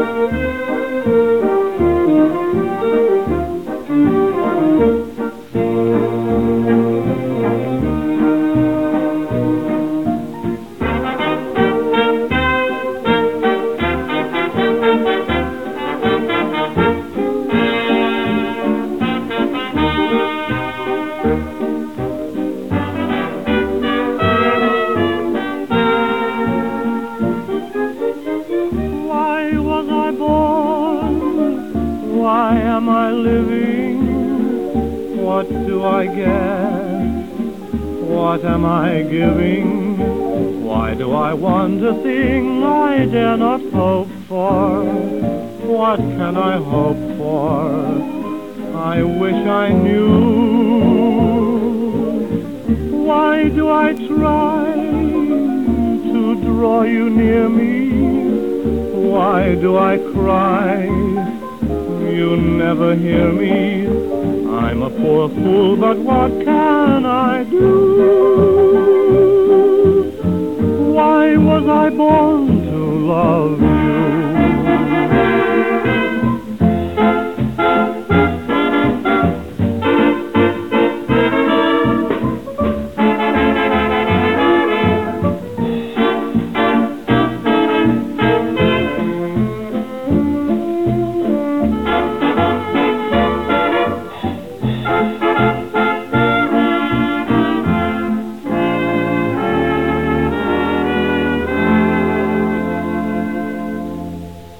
Why am I living? What do I get? What am I giving? Why do I want a thing I dare not hope for? What can I hope for? I wish I knew. Why do I try to draw you near me? Why do I cry? You never hear me. I'm a poor fool, but what can I do? Why was I born to love you?